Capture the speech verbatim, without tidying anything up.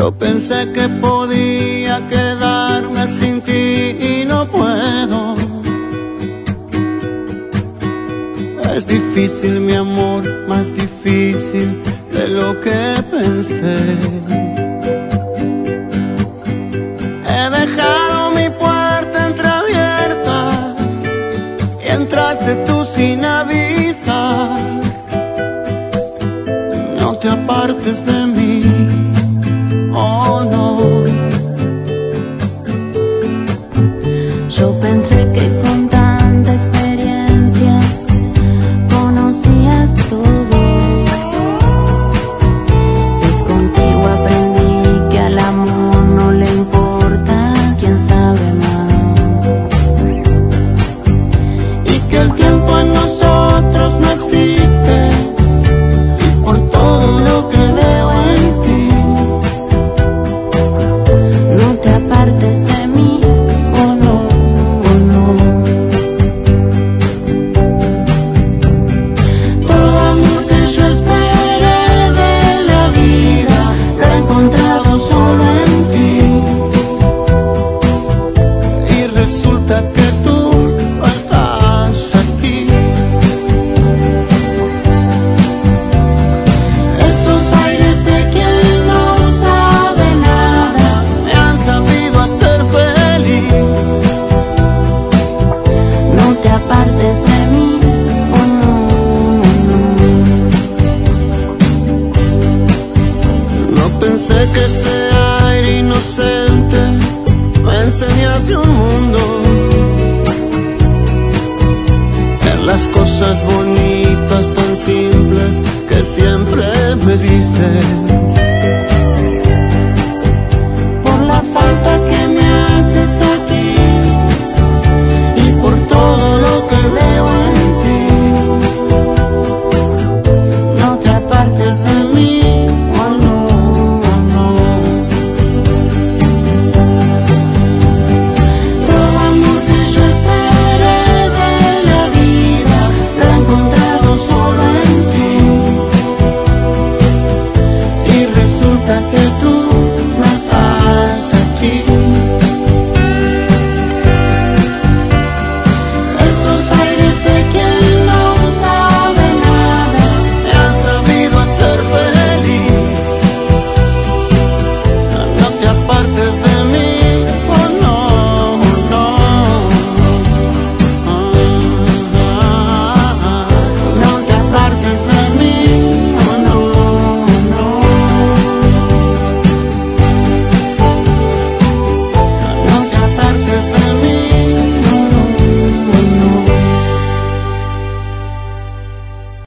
Yo pensé que podía quedarme sin ti y no puedo. Es difícil, mi amor, más difícil de lo que pensé. He dejado mi puerta entreabierta y entraste tú sin avisar. No te apartes de mí, oh no. Yo pensé que con tanta experiencia conocías todo, y contigo aprendí que al amor no le importa quién sabe más, y que el tiempo en nosotros no existe, por todo lo que veo en ti. No te apartes de mí, Oh no, oh no. todo amor que yo esperé de la vida lo he encontrado solo en ti. Y resulta que tú no estás aquí. Esos aires de quien no sabe nada Me han sabido hacer feliz. no te apartes de mí, oh no, oh No pensé que ese aire inocente me enseñase un mundo, en las cosas bonitas tan simples que siempre me dices.